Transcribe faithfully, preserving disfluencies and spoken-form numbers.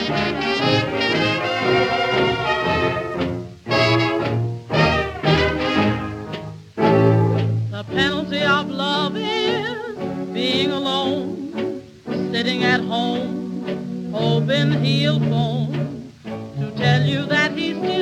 The penalty of love is being alone, sitting at home, hoping he'll phone to tell you that he's still